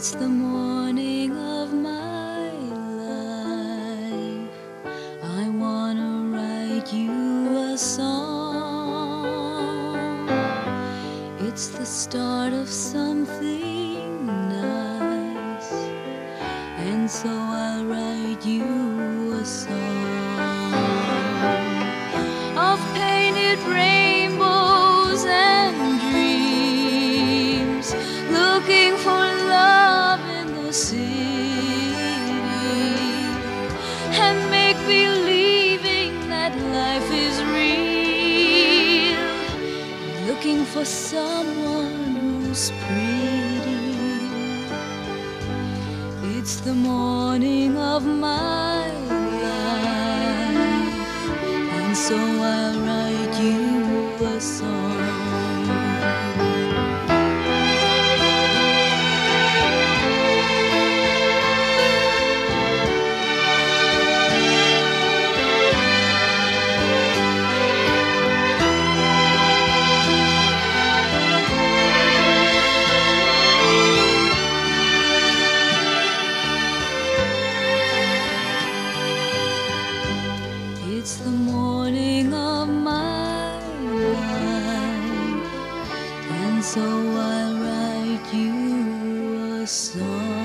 It's the morning of my life. I wanna write you a song. It's the start of something nice, and so I'll write you a song of painted rainbows and dreams, looking for love in the city, and make believing that life is real, looking for someone who's pretty. It's the morning of my life, and so I'll write you a song. It's the morning of my life, and so I'll write you a song.